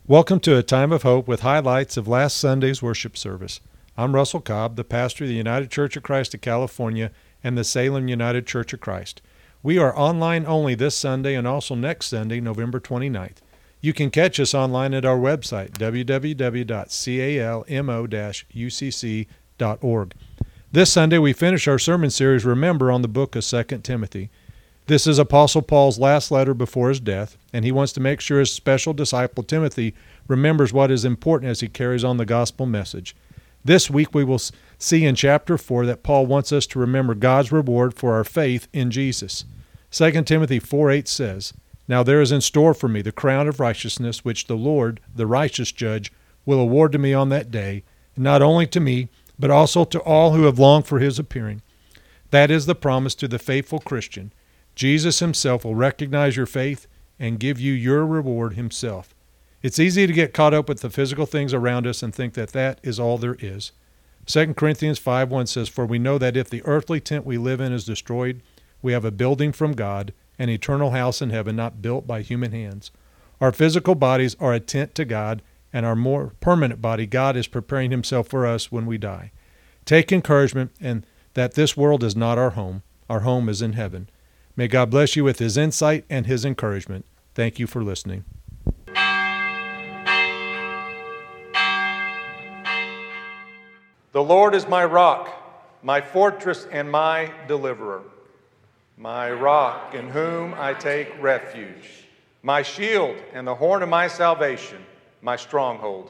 Welcome to A Time of Hope with highlights of last Sunday's worship service. I'm Russell Cobb, the pastor of the United Church of Christ of California and the Salem United Church of Christ. We are online only this Sunday and also next Sunday, November 29th. You can catch us online at our website, www.calmo-ucc.org. This Sunday we finish our sermon series, Remember, on the book of 2 Timothy. This is Apostle Paul's last letter before his death, and he wants to make sure his special disciple Timothy remembers what is important as he carries on the gospel message. This week we will see in chapter 4 that Paul wants us to remember God's reward for our faith in Jesus. 2 Timothy 4:8 says, "Now there is in store for me the crown of righteousness, which the Lord, the righteous judge, will award to me on that day, and not only to me, but also to all who have longed for his appearing." That is the promise to the faithful Christian. Jesus himself will recognize your faith and give you your reward himself. It's easy to get caught up with the physical things around us and think that that is all there is. 2 Corinthians 5:1 says, "For we know that if the earthly tent we live in is destroyed, we have a building from God, an eternal house in heaven not built by human hands." Our physical bodies are a tent to God, and our more permanent body God is preparing himself for us when we die. Take encouragement in that this world is not our home. Our home is in heaven. May God bless you with his insight and his encouragement. Thank you for listening. The Lord is my rock, my fortress, and my deliverer, my rock in whom I take refuge, my shield and the horn of my salvation, my stronghold.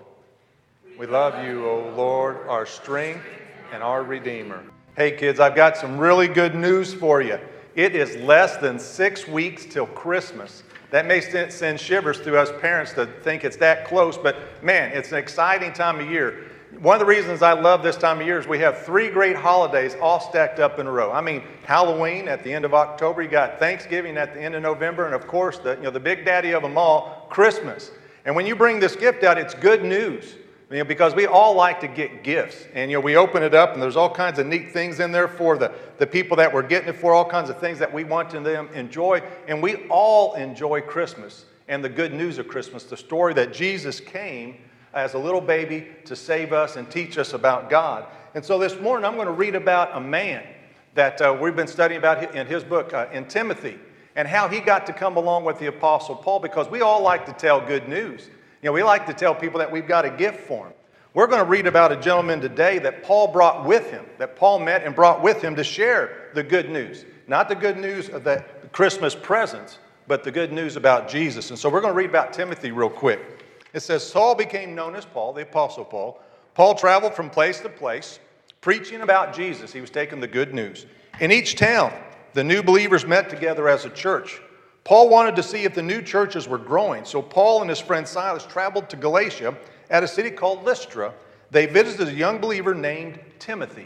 We love you, O Lord, our strength and our Redeemer. Hey kids, I've got some really good news for you. It is less than 6 weeks till Christmas. That may send shivers through us parents to think it's that close, but man, it's an exciting time of year. One of the reasons I love this time of year is we have 3 great holidays all stacked up in a row. I mean, Halloween at the end of October, you got Thanksgiving at the end of November, and of course, the big daddy of them all, Christmas. And when you bring this gift out, it's good news. Because we all like to get gifts, and we open it up and there's all kinds of neat things in there for the people that we're getting it for, all kinds of things that we want them to enjoy, and we all enjoy Christmas and the good news of Christmas, the story that Jesus came as a little baby to save us and teach us about God. And so this morning I'm going to read about a man that we've been studying about in his book, in Timothy, and how he got to come along with the Apostle Paul, because we all like to tell good news. We like to tell people that we've got a gift for them. We're going to read about a gentleman today that Paul brought with him, that Paul met and brought with him to share the good news. Not the good news of the Christmas presents, but the good news about Jesus. And so we're going to read about Timothy real quick. It says, Saul became known as Paul, the Apostle Paul. Paul traveled from place to place, preaching about Jesus. He was taking the good news. In each town, the new believers met together as a church. Paul wanted to see if the new churches were growing, so Paul and his friend Silas traveled to Galatia at a city called Lystra. They visited a young believer named Timothy.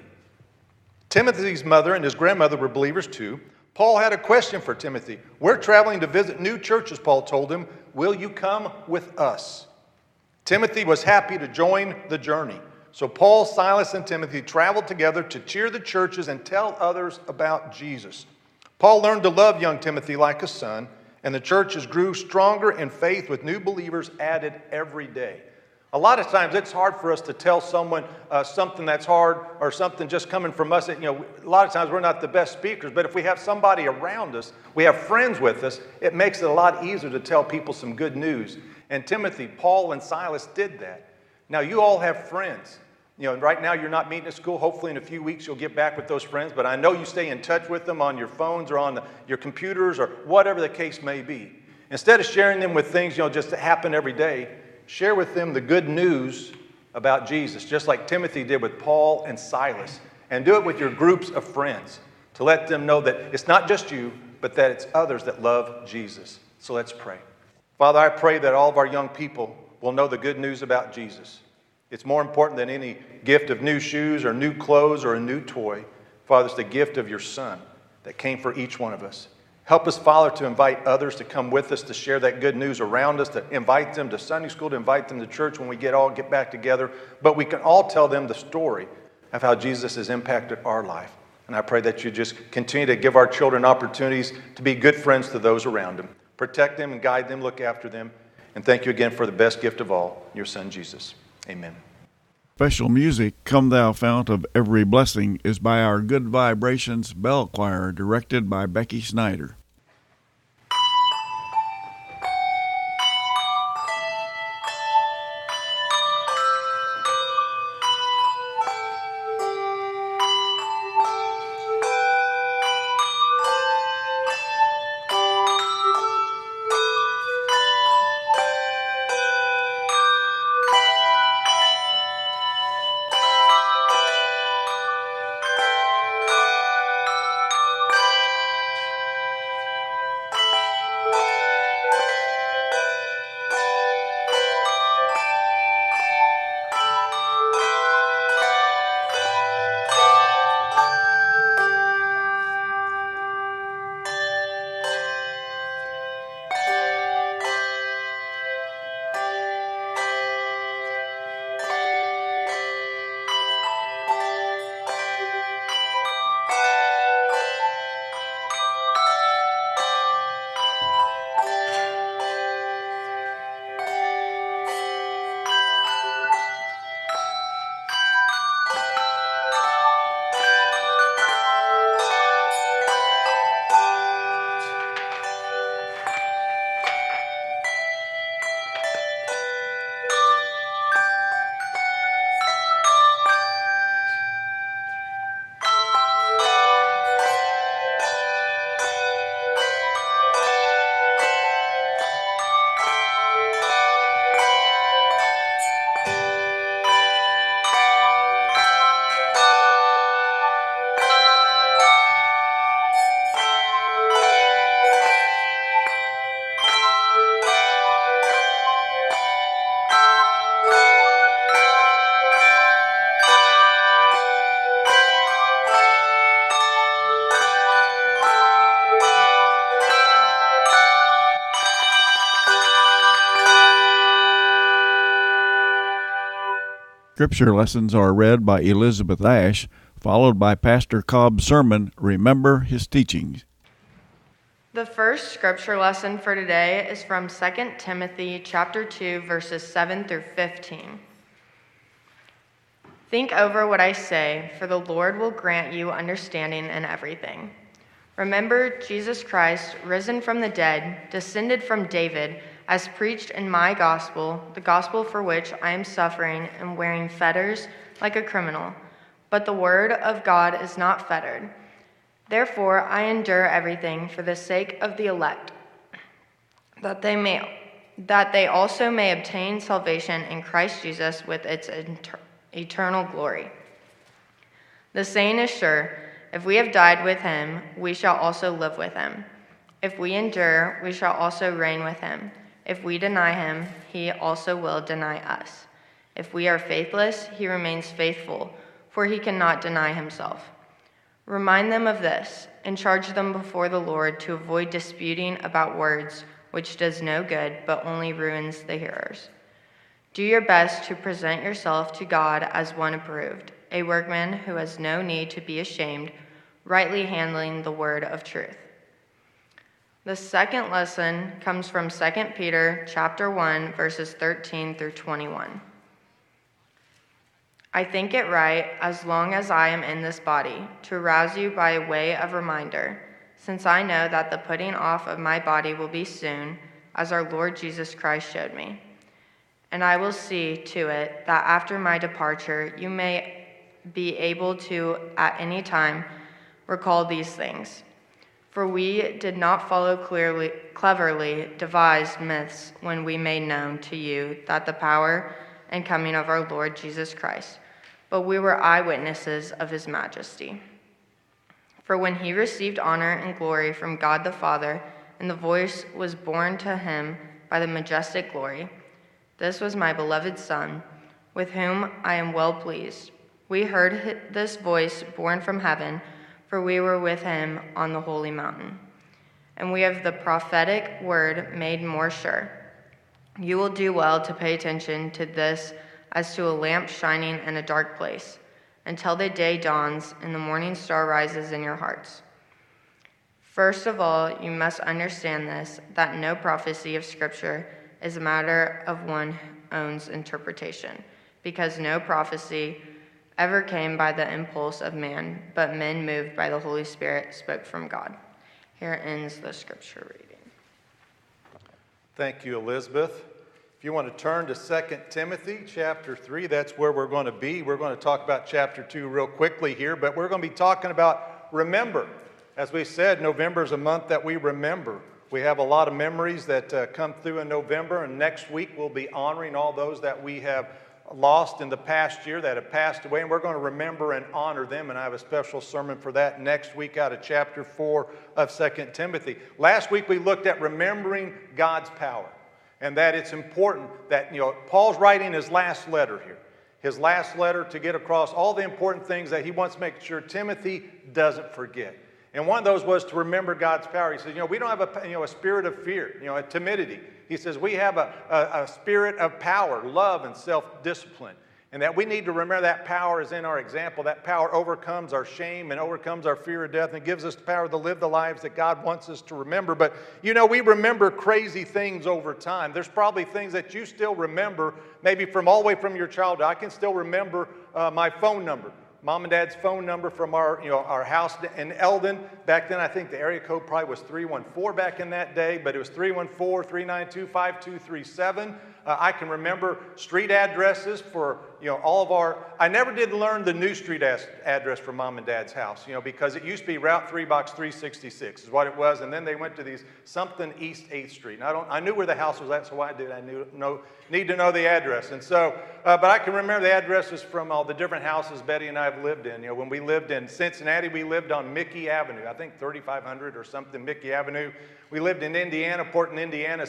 Timothy's mother and his grandmother were believers too. Paul had a question for Timothy. "We're traveling to visit new churches," Paul told him. "Will you come with us?" Timothy was happy to join the journey. So Paul, Silas, and Timothy traveled together to cheer the churches and tell others about Jesus. Paul learned to love young Timothy like a son, and the churches grew stronger in faith with new believers added every day. A lot of times it's hard for us to tell someone something that's hard or something just coming from us. A lot of times we're not the best speakers, but if we have somebody around us, we have friends with us, it makes it a lot easier to tell people some good news. And Timothy, Paul, and Silas did that. Now you all have friends. Right now you're not meeting at school. Hopefully in a few weeks you'll get back with those friends, but I know you stay in touch with them on your phones or on your computers or whatever the case may be. Instead of sharing them with things, just that happen every day, share with them the good news about Jesus, just like Timothy did with Paul and Silas. And do it with your groups of friends to let them know that it's not just you, but that it's others that love Jesus. So let's pray. Father, I pray that all of our young people will know the good news about Jesus. It's more important than any gift of new shoes or new clothes or a new toy. Father, it's the gift of your Son that came for each one of us. Help us, Father, to invite others to come with us to share that good news around us, to invite them to Sunday school, to invite them to church when we get back together. But we can all tell them the story of how Jesus has impacted our life. And I pray that you just continue to give our children opportunities to be good friends to those around them. Protect them and guide them, look after them. And thank you again for the best gift of all, your Son, Jesus. Amen. Special music, Come Thou Fount of Every Blessing, is by our Good Vibrations Bell Choir, directed by Becky Snyder. Scripture lessons are read by Elizabeth Ash, followed by Pastor Cobb's sermon, Remember His Teachings. The first scripture lesson for today is from 2 Timothy chapter 2, verses 7 through 15. Think over what I say, for the Lord will grant you understanding in everything. Remember Jesus Christ, risen from the dead, descended from David, as preached in my gospel, the gospel for which I am suffering and wearing fetters like a criminal. But the word of God is not fettered. Therefore I endure everything for the sake of the elect, that they also may obtain salvation in Christ Jesus with its eternal glory. The saying is sure, if we have died with him, we shall also live with him. If we endure, we shall also reign with him. If we deny him, he also will deny us. If we are faithless, he remains faithful, for he cannot deny himself. Remind them of this, and charge them before the Lord to avoid disputing about words, which does no good, but only ruins the hearers. Do your best to present yourself to God as one approved, a workman who has no need to be ashamed, rightly handling the word of truth. The second lesson comes from 2 Peter chapter 1, verses 13 through 21. I think it right, as long as I am in this body, to arouse you by way of reminder, since I know that the putting off of my body will be soon, as our Lord Jesus Christ showed me. And I will see to it that after my departure you may be able to, at any time, recall these things. For we did not follow cleverly devised myths when we made known to you that the power and coming of our Lord Jesus Christ, but we were eyewitnesses of his majesty. For when he received honor and glory from God the Father, and the voice was borne to him by the majestic glory, this was my beloved Son, with whom I am well pleased. We heard this voice borne from heaven, for we were with him on the holy mountain. And we have the prophetic word made more sure. You will do well to pay attention to this as to a lamp shining in a dark place, until the day dawns and the morning star rises in your hearts. First of all, you must understand this, that no prophecy of Scripture is a matter of one's own interpretation, because no prophecy ever came by the impulse of man, but men moved by the Holy Spirit spoke from God. Here ends the scripture reading. Thank you, Elizabeth. If you want to turn to 2 Timothy chapter 3, that's where we're going to be. We're going to talk about chapter 2 real quickly here, but we're going to be talking about remember. As we said, November is a month that we remember. We have a lot of memories that come through in November, and next week we'll be honoring all those that we have lost in the past year, that have passed away, and we're going to remember and honor them, and I have a special sermon for that next week out of chapter 4 of 2 Timothy. Last week we looked at remembering God's power, and that it's important that, Paul's writing his last letter here, his last letter to get across all the important things that he wants to make sure Timothy doesn't forget. And one of those was to remember God's power. He says, we don't have a spirit of fear, a timidity. He says we have a spirit of power, love, and self-discipline. And that we need to remember that power is in our example. That power overcomes our shame and overcomes our fear of death and gives us the power to live the lives that God wants us to remember. But, we remember crazy things over time. There's probably things that you still remember, maybe from all the way from your childhood. I can still remember my phone number. Mom and Dad's phone number from our house in Eldon. Back then, I think the area code probably was 314 back in that day, but it was 314-392-5237. I can remember street addresses for, all of our... I never did learn the new street address for Mom and Dad's house, because it used to be Route 3, Box 366 is what it was, and then they went to these something East 8th Street. And I knew where the house was at, so I did. Need to know the address. And so, but I can remember the addresses from all the different houses Betty and I have lived in. When we lived in Cincinnati, we lived on Mickey Avenue, I think 3500 or something, Mickey Avenue. We lived in Indiana, Portland, Indiana,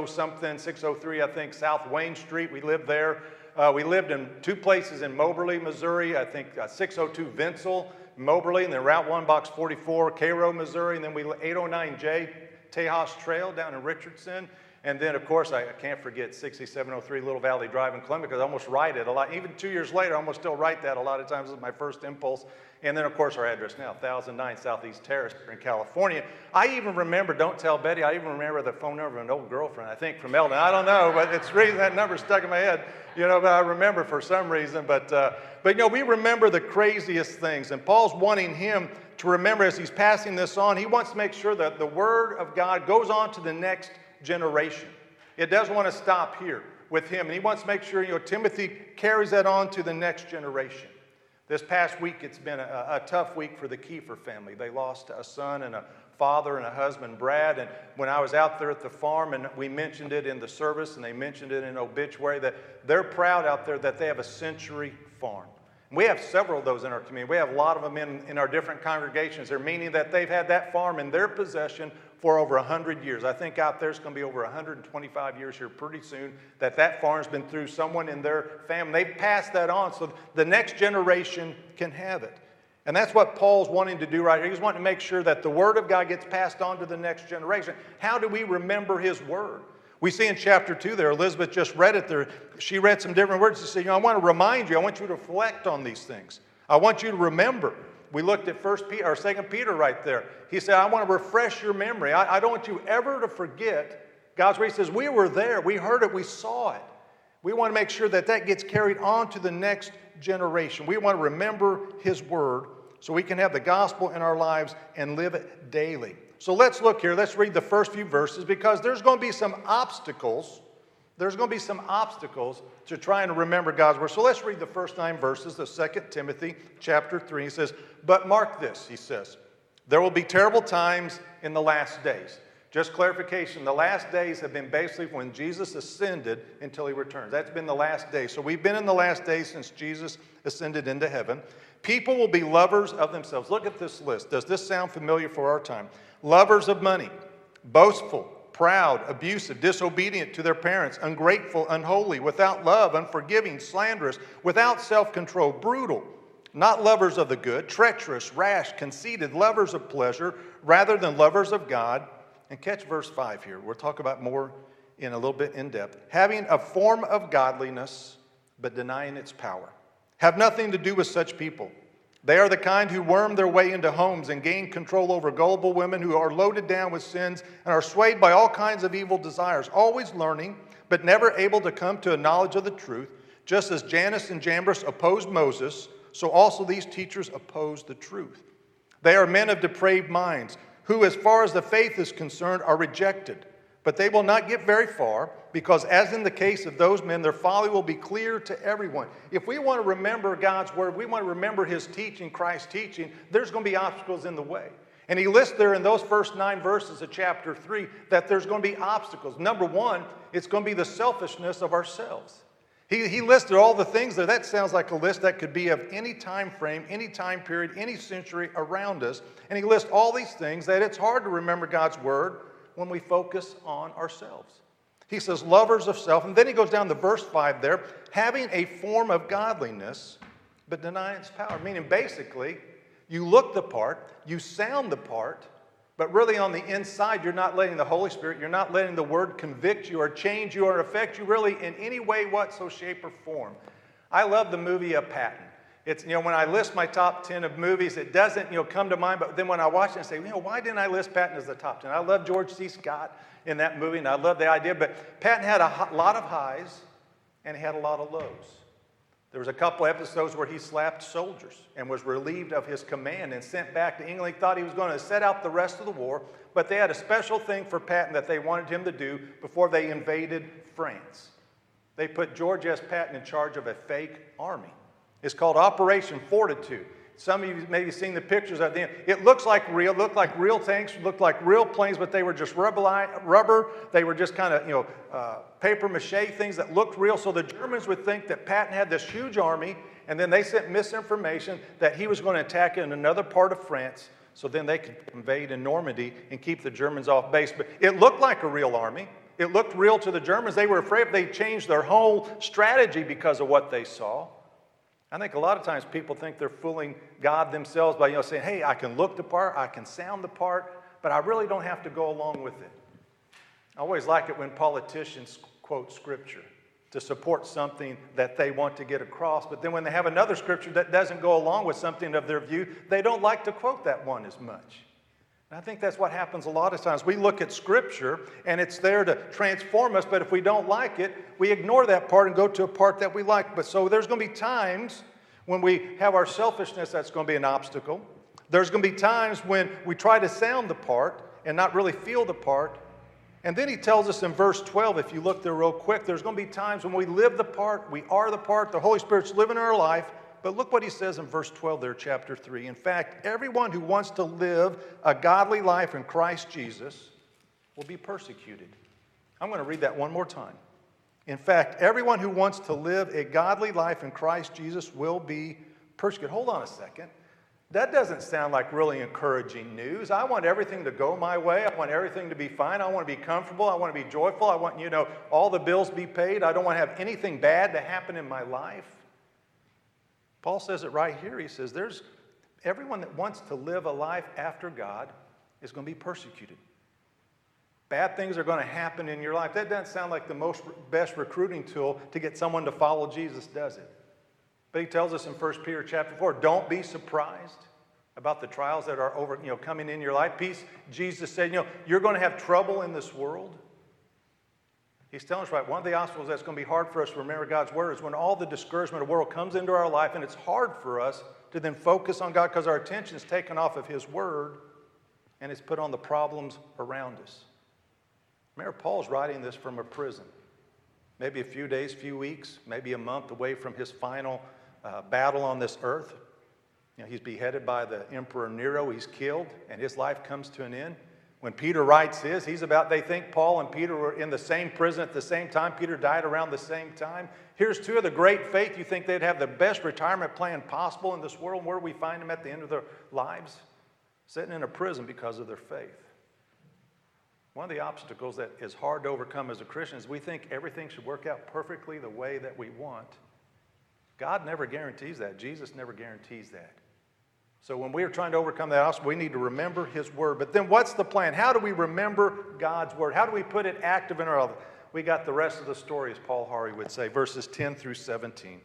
603, I think, South Wayne Street. We lived there. We lived in two places in Moberly, Missouri, I think 602 Vincel, Moberly, and then Route 1, Box 44, Cairo, Missouri, and then 809J, Tejas Trail down in Richardson. And then, of course, I can't forget 6703 Little Valley Drive in Columbia, because I almost write it a lot. Even 2 years later, I almost still write that a lot of times. It's my first impulse. And then, of course, our address now, 1009 Southeast Terrace in California. I even remember, don't tell Betty, I even remember the phone number of an old girlfriend, I think, from Eldon. I don't know, but it's the reason that number stuck in my head, but I remember for some reason. But we remember the craziest things. And Paul's wanting him to remember as he's passing this on. He wants to make sure that the Word of God goes on to the next generation. It doesn't want to stop here with him, and he wants to make sure Timothy carries that on to the next generation. This past week, it's been a tough week for the Kiefer family. They lost a son and a father and a husband, Brad, and when I was out there at the farm, and we mentioned it in the service, and they mentioned it in obituary, that they're proud out there that they have a century farm. We have several of those in our community. We have a lot of them in our different congregations. They're meaning that they've had that farm in their possession for over 100 years. I think out there it's going to be over 125 years here pretty soon that farm's been through someone in their family. They've passed that on so the next generation can have it. And that's what Paul's wanting to do right here. He's wanting to make sure that the Word of God gets passed on to the next generation. How do we remember His Word? We see in chapter 2 there, Elizabeth just read it there. She read some different words. She said, I want to remind you, I want you to reflect on these things. I want you to remember. We looked at 2 Peter right there. He said, I want to refresh your memory. I don't want you ever to forget God's word. He says, we were there. We heard it. We saw it. We want to make sure that gets carried on to the next generation. We want to remember His Word so we can have the gospel in our lives and live it daily. So let's look here. Let's read the first few verses because there's going to be some obstacles. There's going to be some obstacles to trying to remember God's Word. So let's read the first 9 verses of 2 Timothy chapter 3. He says, but mark this, he says, there will be terrible times in the last days. Just clarification, the last days have been basically when Jesus ascended until He returns. That's been the last days. So we've been in the last days since Jesus ascended into heaven. People will be lovers of themselves. Look at this list. Does this sound familiar for our time? Lovers of money, boastful, proud, abusive, disobedient to their parents, ungrateful, unholy, without love, unforgiving, slanderous, without self-control, brutal, not lovers of the good, treacherous, rash, conceited, lovers of pleasure rather than lovers of God. And catch verse 5 here. We'll talk about more in a little bit in depth. Having a form of godliness, but denying its power. Have nothing to do with such people. They are the kind who worm their way into homes and gain control over gullible women who are loaded down with sins and are swayed by all kinds of evil desires, always learning, but never able to come to a knowledge of the truth. Just as Jannes and Jambres opposed Moses, so also these teachers oppose the truth. They are men of depraved minds, who, as far as the faith is concerned, are rejected. But they will not get very far, because as in the case of those men, their folly will be clear to everyone. If we want to remember God's word, we want to remember his teaching, Christ's teaching, there's going to be obstacles in the way. And he lists there in those first 9 verses of chapter 3 that there's going to be obstacles. Number one, it's going to be the selfishness of ourselves. He listed all the things there. That sounds like a list that could be of any time frame, any time period, any century around us. And he lists all these things that it's hard to remember God's word when we focus on ourselves. He says, lovers of self. And then he goes down to verse 5 there, having a form of godliness, but denying its power. Meaning basically, you look the part, you sound the part, but really on the inside, you're not letting the Holy Spirit, you're not letting the Word convict you or change you or affect you really in any way, whatsoever, shape, or form. I love the movie Patton. It's, when I list my top 10 of movies, it doesn't, come to mind, but then when I watch it, I say, why didn't I list Patton as the top 10? I love George C. Scott in that movie, and I love the idea, but Patton had a lot of highs, and he had a lot of lows. There was a couple episodes where he slapped soldiers and was relieved of his command and sent back to England. He thought he was going to set out the rest of the war, but they had a special thing for Patton that they wanted him to do before they invaded France. They put George S. Patton in charge of a fake army. It's called Operation Fortitude. Some of you maybe seen the pictures of them. It looked like real tanks, looked like real planes, but they were just rubber. They were just kind of, paper mache things that looked real. So the Germans would think that Patton had this huge army, and then they sent misinformation that he was going to attack in another part of France, so then they could invade in Normandy and keep the Germans off base. But it looked like a real army. It looked real to the Germans. They were afraid they changed their whole strategy because of what they saw. I think a lot of times people think they're fooling God themselves by saying, hey, I can look the part, I can sound the part, but I really don't have to go along with it. I always like it when politicians quote Scripture to support something that they want to get across, but then when they have another Scripture that doesn't go along with something of their view, they don't like to quote that one as much. And I think that's what happens a lot of times. We look at Scripture, and it's there to transform us, but if we don't like it, we ignore that part and go to a part that we like. But so there's going to be times when we have our selfishness that's going to be an obstacle. There's going to be times when we try to sound the part and not really feel the part. And then he tells us in verse 12, if you look there real quick, there's going to be times when we live the part, we are the part, the Holy Spirit's living in our life. But look what he says in verse 12 there, chapter 3. In fact, everyone who wants to live a godly life in Christ Jesus will be persecuted. I'm going to read that one more time. In fact, everyone who wants to live a godly life in Christ Jesus will be persecuted. Hold on a second. That doesn't sound like really encouraging news. I want everything to go my way. I want everything to be fine. I want to be comfortable. I want to be joyful. I want, all the bills be paid. I don't want to have anything bad to happen in my life. Paul says it right here. He says there's everyone that wants to live a life after God is going to be persecuted. Bad things are going to happen in your life. That doesn't sound like the best recruiting tool to get someone to follow Jesus, does it? But he tells us in 1 Peter chapter 4, don't be surprised about the trials that are coming in your life. Jesus said, you're going to have trouble in this world. He's telling us, right, one of the obstacles that's going to be hard for us to remember God's word is when all the discouragement of the world comes into our life, and it's hard for us to then focus on God because our attention is taken off of his word and it's put on the problems around us. Remember, Paul's writing this from a prison. Maybe a few days, few weeks, maybe a month away from his final battle on this earth. He's beheaded by the Emperor Nero. He's killed, and his life comes to an end. When Peter writes they think Paul and Peter were in the same prison at the same time. Peter died around the same time. Here's two of the great faith. You think they'd have the best retirement plan possible in this world. Where do we find them at the end of their lives? Sitting in a prison because of their faith. One of the obstacles that is hard to overcome as a Christian is we think everything should work out perfectly the way that we want. God never guarantees that. Jesus never guarantees that. So when we are trying to overcome that obstacle, we need to remember his word. But then what's the plan? How do we remember God's word? How do we put it active in our life? We got the rest of the story, as Paul Harvey would say, verses 10 through 17.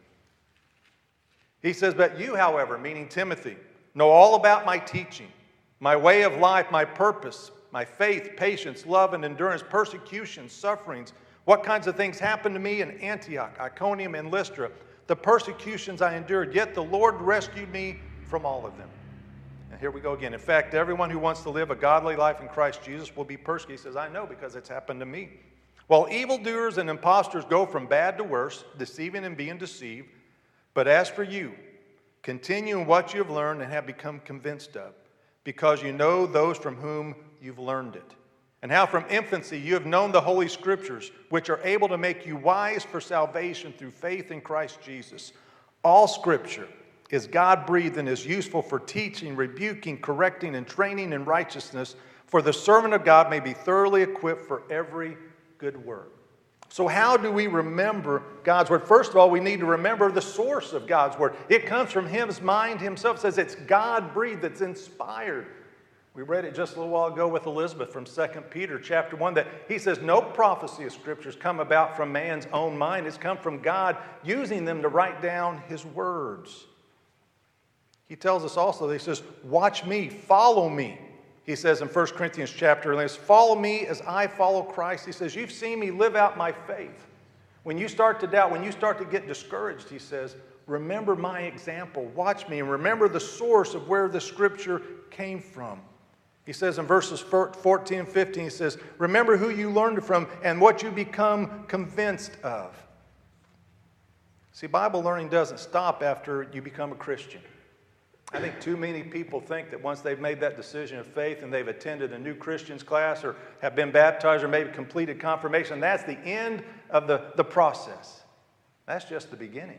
He says, but you, however, meaning Timothy, know all about my teaching, my way of life, my purpose, my faith, patience, love, and endurance, persecutions, sufferings, What kinds of things happened to me in Antioch, Iconium, and Lystra? The persecutions I endured, yet the Lord rescued me from all of them. And here we go again. In fact, everyone who wants to live a godly life in Christ Jesus will be persecuted. He says, I know because it's happened to me. While evildoers and impostors go from bad to worse, deceiving and being deceived, but as for you, continue in what you have learned and have become convinced of, because you know those from whom you've learned it, and how from infancy you have known the Holy Scriptures, which are able to make you wise for salvation through faith in Christ Jesus. All Scripture is God-breathed and is useful for teaching, rebuking, correcting, and training in righteousness, for the servant of God may be thoroughly equipped for every good work. So how do we remember God's Word? First of all, we need to remember the source of God's Word. It comes from His mind Himself. It says it's God-breathed, it's inspired. We read it just a little while ago with Elizabeth from 2 Peter chapter 1 that he says no prophecy of Scriptures come about from man's own mind. It's come from God using them to write down His words. He tells us also, he says, watch me, follow me. He says in 1 Corinthians chapter 11, follow me as I follow Christ. He says, you've seen me live out my faith. When you start to doubt, when you start to get discouraged, he says, remember my example, watch me, and remember the source of where the Scripture came from. He says in verses 14 and 15, he says, remember who you learned from and what you become convinced of. See, Bible learning doesn't stop after you become a Christian. I think too many people think that once they've made that decision of faith and they've attended a new Christian's class or have been baptized or maybe completed confirmation, that's the end of the process. That's just the beginning.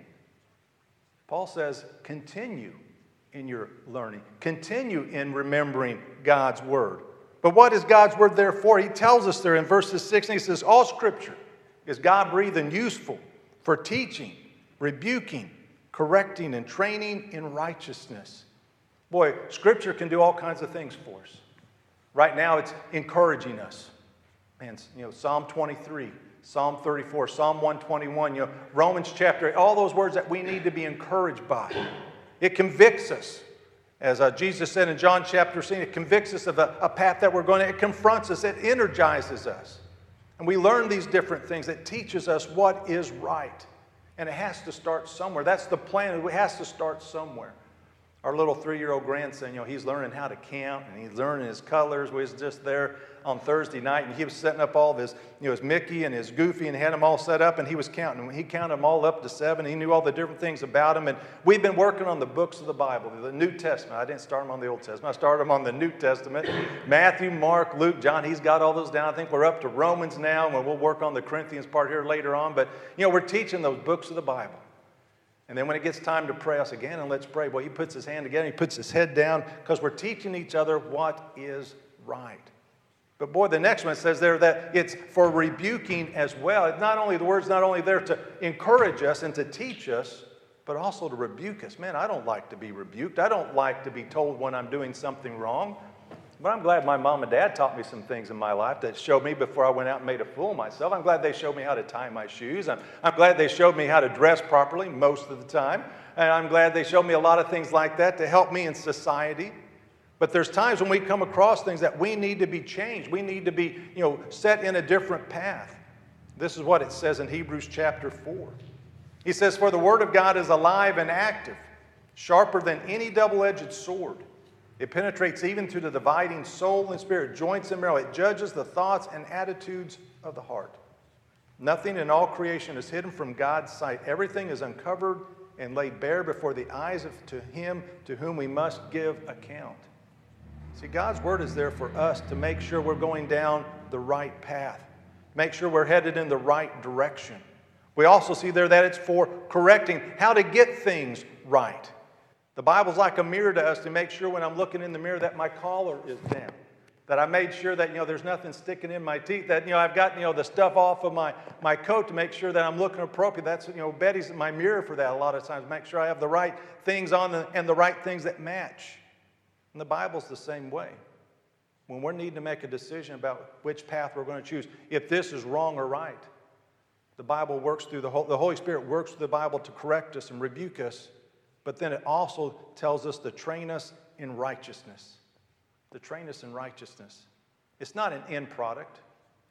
Paul says, continue in your learning. Continue in remembering God's Word. But what is God's Word there for? He tells us there in verses 6, and he says, all Scripture is God-breathed and useful for teaching, rebuking, correcting, and training in righteousness. Boy, Scripture can do all kinds of things for us. Right now, it's encouraging us. Man, Psalm 23, Psalm 34, Psalm 121, Romans chapter 8, all those words that we need to be encouraged by. It convicts us. As Jesus said in John chapter 6, it convicts us of a path that we're going to. It confronts us. It energizes us. And we learn these different things. It teaches us what is right. And it has to start somewhere. That's the plan. It has to start somewhere. Our little 3-year-old grandson, he's learning how to count, and he's learning his colors. We was just there on Thursday night, and he was setting up all of his, his Mickey and his Goofy, and he had them all set up, and he was counting. When he counted them all up to 7, he knew all the different things about them. And we've been working on the books of the Bible, the New Testament. I didn't start them on the Old Testament. I started them on the New Testament. Matthew, Mark, Luke, John, he's got all those down. I think we're up to Romans now, and we'll work on the Corinthians part here later on. But, we're teaching those books of the Bible. And then when it gets time to pray, I say, again, and let's pray. Well, he puts his hand together, he puts his head down, because we're teaching each other what is right. But boy, the next one says there that it's for rebuking as well. It's not only the word's not only there to encourage us and to teach us, but also to rebuke us. Man, I don't like to be rebuked. I don't like to be told when I'm doing something wrong. But I'm glad my mom and dad taught me some things in my life that showed me before I went out and made a fool of myself. I'm glad they showed me how to tie my shoes. I'm glad they showed me how to dress properly most of the time. And I'm glad they showed me a lot of things like that to help me in society. But there's times when we come across things that we need to be changed. We need to be, set in a different path. This is what it says in Hebrews chapter 4. He says, for the word of God is alive and active, sharper than any double-edged sword. It penetrates even to the dividing soul and spirit, joints and marrow. It judges the thoughts and attitudes of the heart. Nothing in all creation is hidden from God's sight. Everything is uncovered and laid bare before the eyes of to Him to whom we must give account. See, God's Word is there for us to make sure we're going down the right path. Make sure we're headed in the right direction. We also see there that it's for correcting how to get things right. The Bible's like a mirror to us to make sure when I'm looking in the mirror that my collar is down. That I made sure that, there's nothing sticking in my teeth. That, I've got, the stuff off of my coat to make sure that I'm looking appropriate. That's, Betty's my mirror for that a lot of times. Make sure I have the right things on and the right things that match. And the Bible's the same way. When we're needing to make a decision about which path we're going to choose, if this is wrong or right, the Bible works through the Holy Spirit works through the Bible to correct us and rebuke us. But then it also tells us to train us in righteousness. To train us in righteousness. It's not an end product.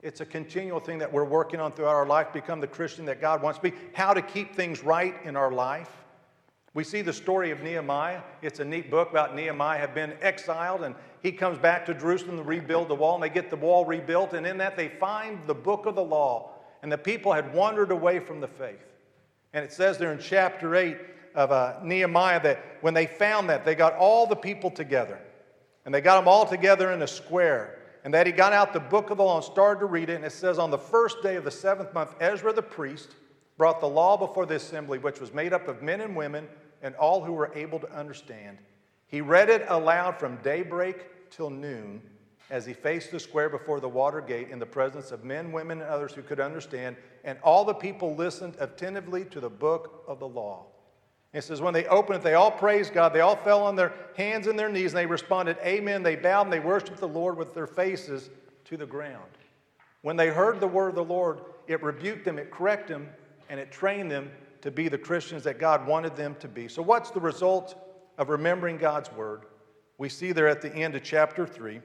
It's a continual thing that we're working on throughout our life, become the Christian that God wants to be, how to keep things right in our life. We see the story of Nehemiah. It's a neat book about Nehemiah had been exiled, and he comes back to Jerusalem to rebuild the wall, and they get the wall rebuilt, and in that they find the book of the law, and the people had wandered away from the faith. And it says there in chapter 8 of Nehemiah that when they found that, they got all the people together, and they got them all together in a square, and that he got out the book of the law and started to read it, and it says on the first day of the 7th month, Ezra the priest brought the law before the assembly, which was made up of men and women and all who were able to understand. He read it aloud from daybreak till noon as he faced the square before the water gate in the presence of men, women, and others who could understand, and all the people listened attentively to the book of the law. It says when they opened it, they all praised God. They all fell on their hands and their knees, and they responded, Amen. They bowed and they worshiped the Lord with their faces to the ground. When they heard the word of the Lord, it rebuked them, it corrected them, and it trained them to be the Christians that God wanted them to be. So what's the result of remembering God's word? We see there at the end of chapter 3,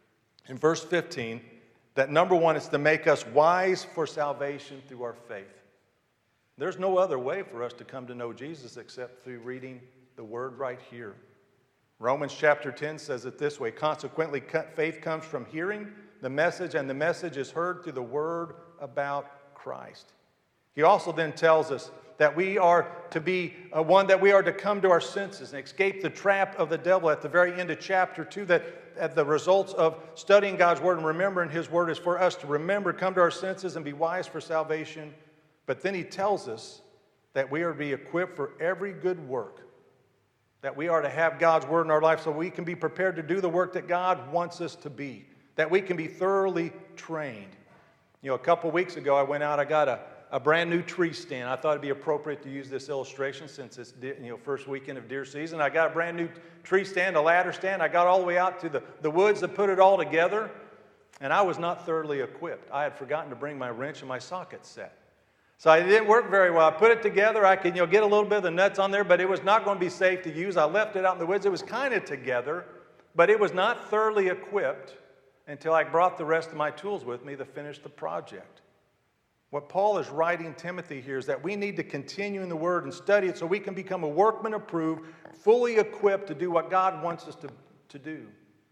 in verse 15, that number one is to make us wise for salvation through our faith. There's no other way for us to come to know Jesus except through reading the word right here. Romans chapter 10 says it this way, consequently, faith comes from hearing the message, and the message is heard through the word about Christ. He also then tells us that we are to be that we are to come to our senses and escape the trap of the devil at the very end of chapter 2, that at the results of studying God's word and remembering his word is for us to remember, come to our senses and be wise for salvation. But then he tells us that we are to be equipped for every good work, that we are to have God's word in our life so we can be prepared to do the work that God wants us to be, that we can be thoroughly trained. You know, a couple weeks ago I went out, I got a brand new tree stand. I thought it'd be appropriate to use this illustration since it's first weekend of deer season. I got a brand new tree stand, a ladder stand. I got all the way out to the woods to put it all together, and I was not thoroughly equipped. I had forgotten to bring my wrench and my socket set. So it didn't work very well. I put it together. I could get a little bit of the nuts on there, but it was not going to be safe to use. I left it out in the woods. It was kind of together, but it was not thoroughly equipped until I brought the rest of my tools with me to finish the project. What Paul is writing Timothy here is that we need to continue in the Word and study it so we can become a workman approved, fully equipped to do what God wants us to do.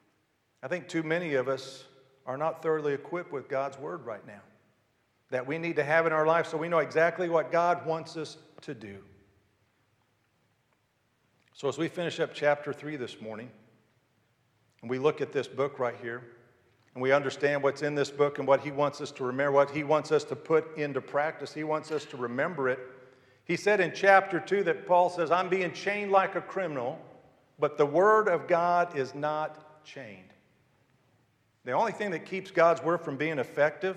I think too many of us are not thoroughly equipped with God's Word right now, that we need to have in our life so we know exactly what God wants us to do. So as we finish up chapter 3 this morning, and we look at this book right here, and we understand what's in this book and what he wants us to remember, what he wants us to put into practice. He wants us to remember it. He said in chapter 2 that Paul says, I'm being chained like a criminal, but the word of God is not chained. The only thing that keeps God's word from being effective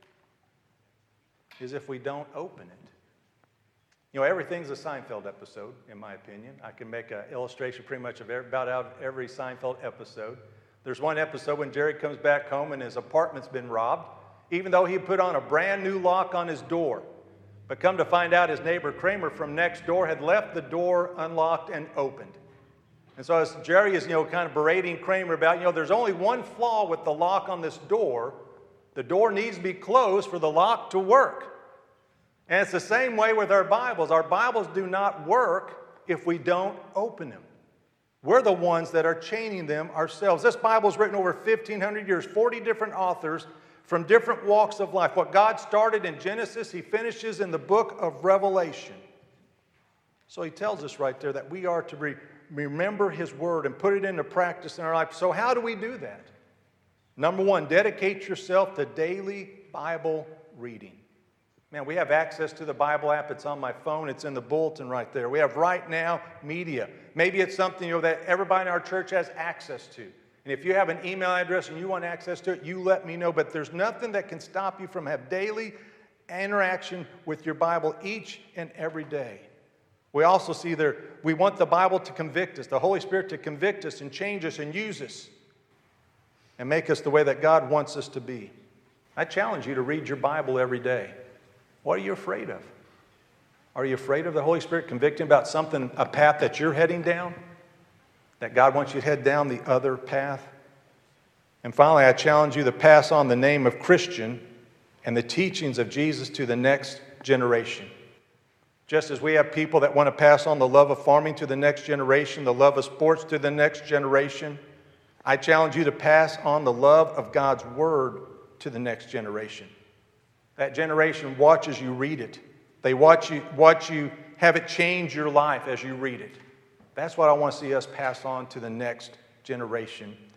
is if we don't open it. Everything's a Seinfeld episode, in my opinion. I can make an illustration pretty much of about out of every Seinfeld episode. There's one episode when Jerry comes back home and his apartment's been robbed, even though he put on a brand new lock on his door. But come to find out, his neighbor Kramer from next door had left the door unlocked and opened. And so as Jerry is, kind of berating Kramer about, there's only one flaw with the lock on this door. The door needs to be closed for the lock to work. And it's the same way with our Bibles. Our Bibles do not work if we don't open them. We're the ones that are chaining them ourselves. This Bible is written over 1,500 years, 40 different authors from different walks of life. What God started in Genesis, he finishes in the book of Revelation. So he tells us right there that we are to remember his word and put it into practice in our life. So how do we do that? Number one, dedicate yourself to daily Bible reading. Man, we have access to the Bible app. It's on my phone. It's in the bulletin right there. We have Right Now Media. Maybe it's something that everybody in our church has access to. And if you have an email address and you want access to it, you let me know. But there's nothing that can stop you from having daily interaction with your Bible each and every day. We also see there, we want the Bible to convict us, the Holy Spirit to convict us and change us and use us and make us the way that God wants us to be. I challenge you to read your Bible every day. What are you afraid of? Are you afraid of the Holy Spirit convicting about something, a path that you're heading down? That God wants you to head down the other path? And finally, I challenge you to pass on the name of Christian and the teachings of Jesus to the next generation. Just as we have people that want to pass on the love of farming to the next generation, the love of sports to the next generation, I challenge you to pass on the love of God's Word to the next generation. That generation watches you read it. They watch you have it change your life as you read it. That's what I want to see us pass on to the next generation